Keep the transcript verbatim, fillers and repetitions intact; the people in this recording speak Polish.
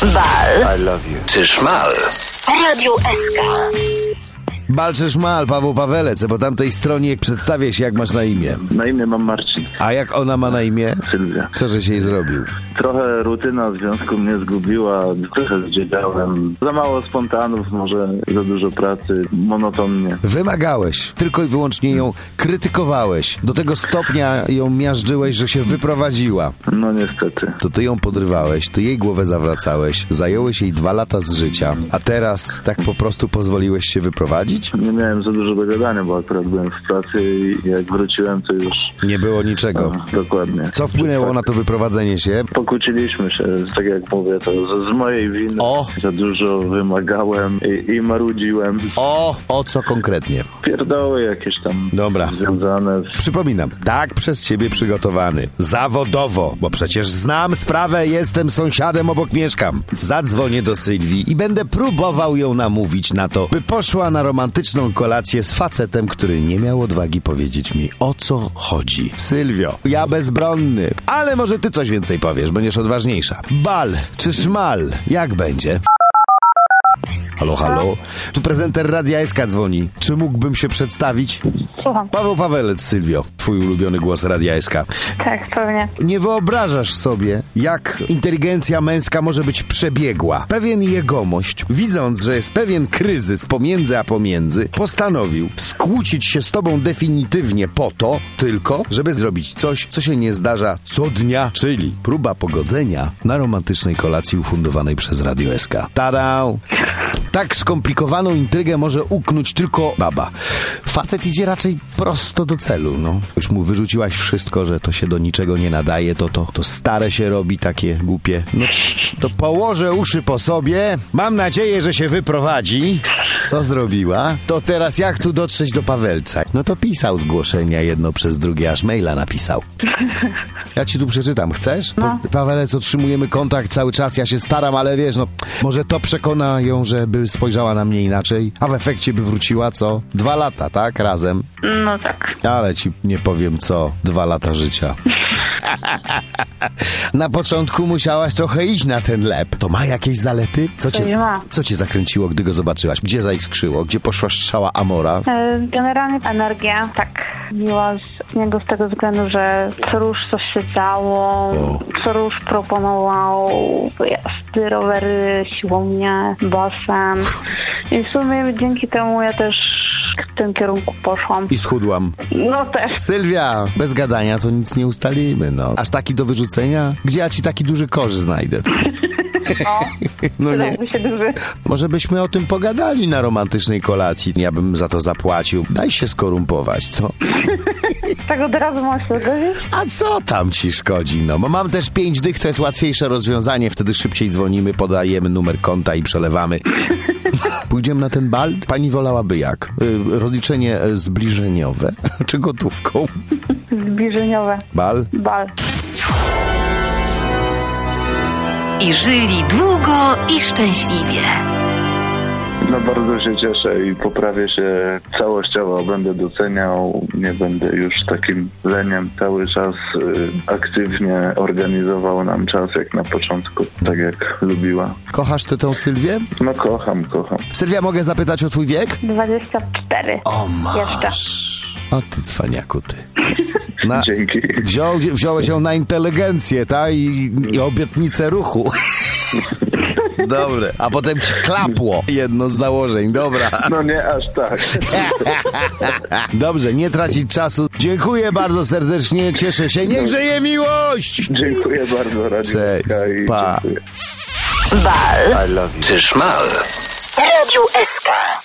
Bal. I love you. Czy szmal? Radio S K. Bal czy szmal, Paweł Pawelec, po tamtej stronie przedstawię się, jak masz na imię. Na imię mam Marcin. A jak ona ma na imię? Sylwia. Co żeś jej zrobił? Trochę rutyna w związku mnie zgubiła, trochę zdzierałem. Za mało spontanów, może za dużo pracy, monotonnie. Wymagałeś, tylko i wyłącznie ją krytykowałeś. Do tego stopnia ją miażdżyłeś, że się wyprowadziła. No niestety. To ty ją podrywałeś, ty jej głowę zawracałeś, zająłeś jej dwa lata z życia, a teraz tak po prostu pozwoliłeś się wyprowadzić? Nie miałem za dużo do gadania, bo akurat byłem w pracy i jak wróciłem, to już... Nie było niczego. No, dokładnie. Co wpłynęło na to wyprowadzenie się? Pokłóciliśmy się, tak jak mówię, to z, z mojej winy. O! Za dużo wymagałem i, i marudziłem. O! O co konkretnie? Pierdoły jakieś tam Dobra. związane z... Przypominam, tak przez ciebie przygotowany. Zawodowo, bo przecież znam sprawę, jestem sąsiadem, obok mieszkam. Zadzwonię do Sylwii i będę próbował ją namówić na to, by poszła na romantyczną kolację z facetem, który nie miał odwagi powiedzieć mi, o co chodzi. Sylwio, ja bezbronny, ale może ty coś więcej powiesz, będziesz odważniejsza. Bal czy szmal? Jak będzie? Halo, halo? Tu prezenter Radia S K dzwoni. Czy mógłbym się przedstawić? Słucham. Paweł Pawelec, Sylwio. Twój ulubiony głos Radia S K. Tak, pewnie. Nie wyobrażasz sobie, jak inteligencja męska może być przebiegła. Pewien jegomość, widząc, że jest pewien kryzys pomiędzy a pomiędzy, postanowił skłócić się z tobą definitywnie po to tylko, żeby zrobić coś, co się nie zdarza co dnia, czyli próba pogodzenia na romantycznej kolacji ufundowanej przez Radio S K. Tada! Tak skomplikowaną intrygę może uknąć tylko baba. Facet idzie raczej prosto do celu, no. Już mu wyrzuciłaś wszystko, że to się do niczego nie nadaje, to to, to stare się robi takie głupie. No, to położę uszy po sobie. Mam nadzieję, że się wyprowadzi. Co zrobiła? To teraz jak tu dotrzeć do Pawelca? No to pisał zgłoszenia jedno przez drugie, aż maila napisał. Ja ci tu przeczytam, chcesz? No. Pawelec, otrzymujemy kontakt cały czas, ja się staram, ale wiesz, no może to przekona ją, żeby spojrzała na mnie inaczej, a w efekcie by wróciła co? Dwa lata, tak? Razem. No tak. Ale ci nie powiem co, dwa lata życia. Na początku musiałaś trochę iść na ten lep. To ma jakieś zalety? Co cię, nie ma. co cię zakręciło, gdy go zobaczyłaś? Gdzie zaiskrzyło? Gdzie poszła strzała Amora? E, Generalnie energia tak biła z niego z tego względu, że co rusz coś się działo, O. co rusz proponował wyjazdy, rowery, siłownię, basen. I w sumie dzięki temu ja też w tym kierunku poszłam. I schudłam. No też. Sylwia, bez gadania to nic nie ustalimy, no. Aż taki do wyrzucenia? Gdzie ja ci taki duży kosz znajdę? O, No nie. przydałby się duży. Może byśmy o tym pogadali na romantycznej kolacji. Ja bym za to zapłacił. Daj się skorumpować, co? Tak od razu mam się zgodzić? A co tam ci szkodzi? No, bo mam też pięć dych, to jest łatwiejsze rozwiązanie. Wtedy szybciej dzwonimy, podajemy numer konta i przelewamy. Pójdziemy na ten bal? Pani wolałaby jak? Y, rozliczenie zbliżeniowe? Czy gotówką? Zbliżeniowe. Bal? Bal. I żyli długo i szczęśliwie. No bardzo się cieszę i poprawię się całościowo, będę doceniał, nie będę już takim leniem cały czas y, aktywnie organizował nam czas jak na początku, tak jak lubiła. Kochasz ty tą Sylwię? No kocham, kocham. Sylwia, mogę zapytać o twój wiek? dwadzieścia cztery. O, masz. Jeszcze. O ty cwaniaku, ty. Na, Dzięki. wziął, wziąłeś ją na inteligencję, ta? I, i obietnicę ruchu. Dobre. A potem ci klapło jedno z założeń. Dobra. No nie aż tak. Dobrze, nie tracić czasu. Dziękuję bardzo serdecznie, cieszę się. Niech żyje miłość! Dziękuję bardzo, Radio Cześć, S K i pa. dziękuję. Bal. I love you. Czy szmal? Radio S K.